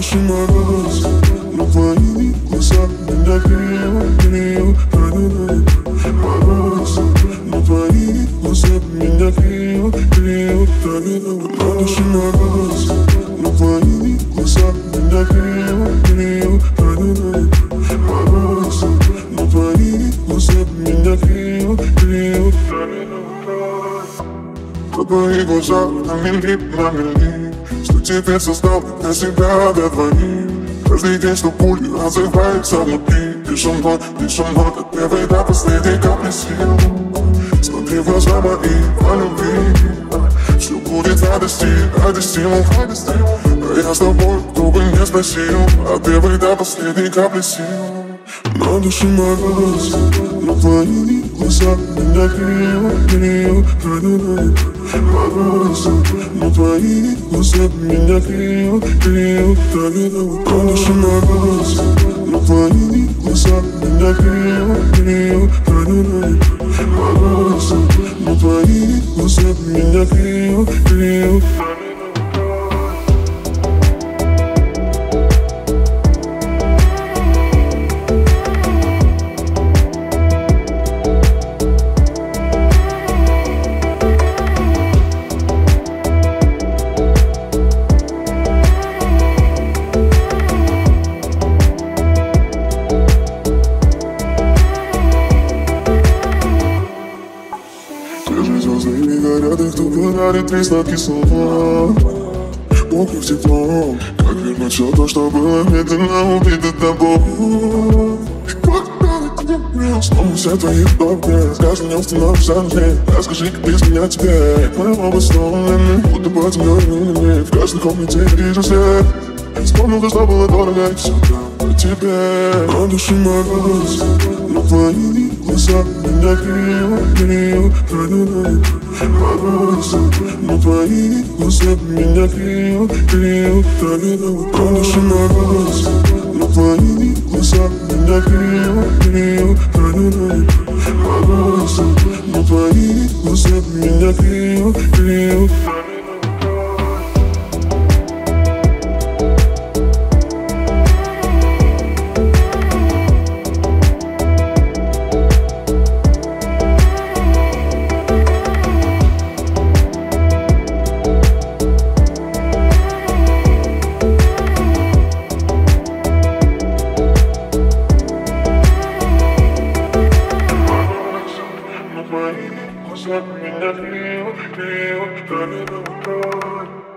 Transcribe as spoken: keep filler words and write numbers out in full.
души мороз, но твои глаза меня греют, греют, греют. Мороз, но твои глаза меня греют, греют, греют. На душе мороз, но твои глаза меня греют, греют, греют. Мороз, но твои глаза меня греют, греют, греют. В твоих глазах на мили, на мили, что теперь создал для себя до двоих. Каждый день, что пули разрываются внутри. Ты со мной, ты со мной, от первой до последней капли сил. Смотри в глаза мои, по любви. Все будет радости, радости, радости. А я с тобой, кто бы не спросил, от первой до последней капли сил. На душе мороз, но твои глаза меня греют, греют, греют. Мороз, но твои глаза меня греют, греют, греют. На душе мороз, но твои глаза меня греют, греют, греют. Мороз, но твои глаза меня греют, греют. Звезды не горят, их тут горят три сладкие слова. Бог в теплом, как вернуть все то, что было медленно убито тобой. Снова все твои вдохи, с каждым днем становишься нужнее. Расскажи, как без меня тебе. Мы оба сломлены, будто под землей. В каждой комнате я вижу свет. Вспомнил то, что было дорого, и все там о тебе. На душе мороз, но твои глаза меня греют, греют, греют. Мороз, но твои глаза меня греют, греют, греют. На душе мороз, но твои глаза меня греют, греют, греют. Мороз, но твои глаза меня греют, греют. Меня греют, греют, греют, греют.